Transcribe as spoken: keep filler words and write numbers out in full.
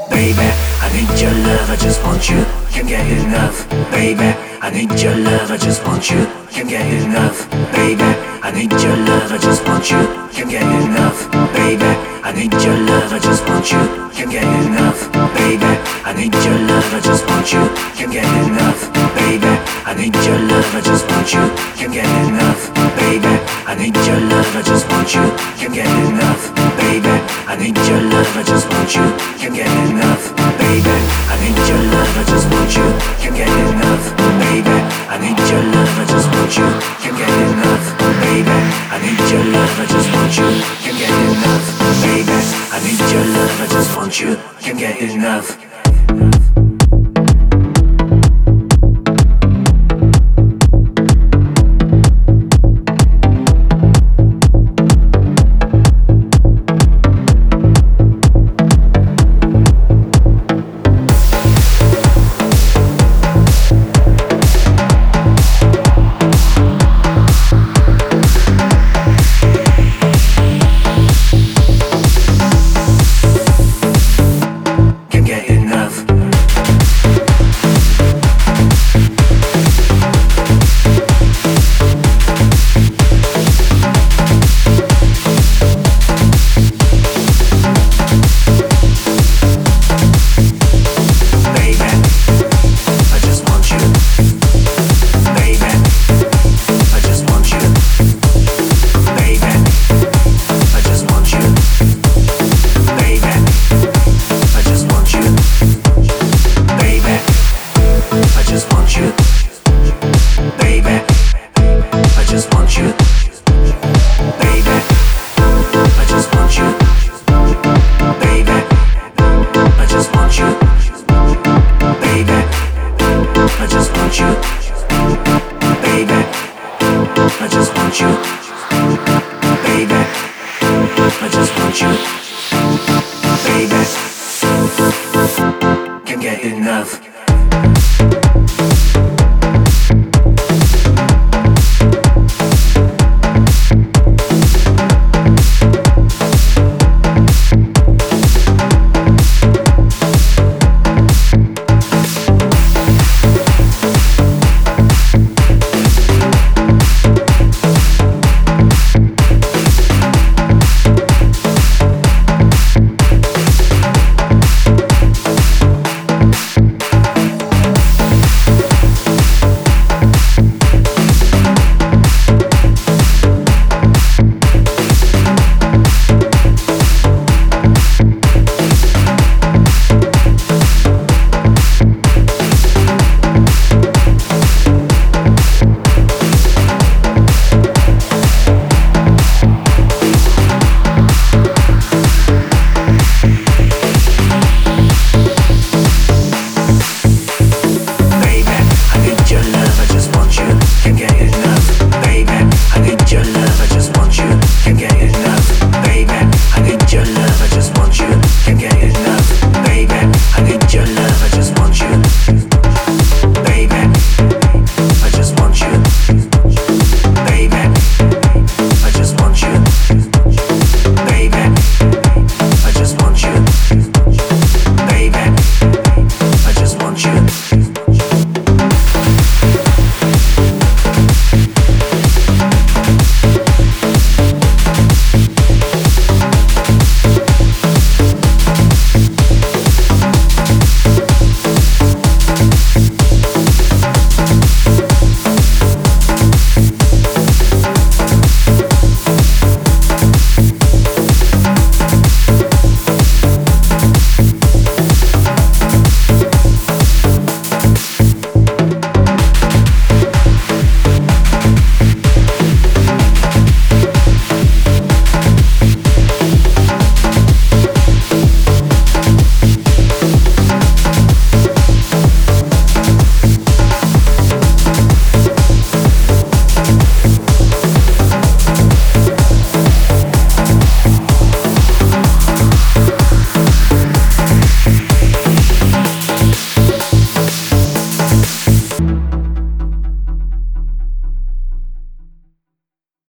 baby. I need your love, I just want you, can't get enough, baby. I need your love, I just want you, can't get enough, baby. I need your love, I just want you, can't get enough, baby. I need your love, I just want you, can't get enough, baby. I need your love, I just want you, can't get enough, baby. I need your love, I just want you, can't get enough, baby. I need your love, I just want you, can't get enough, baby. I need your love, I just want you, can't get enough, baby. I need your love, I just want you, can't get enough, baby. I need your love, I just want you, can't get enough, baby. I need your love, I just want you, can't get enough, baby. I need your love, I just want you, can't get enough.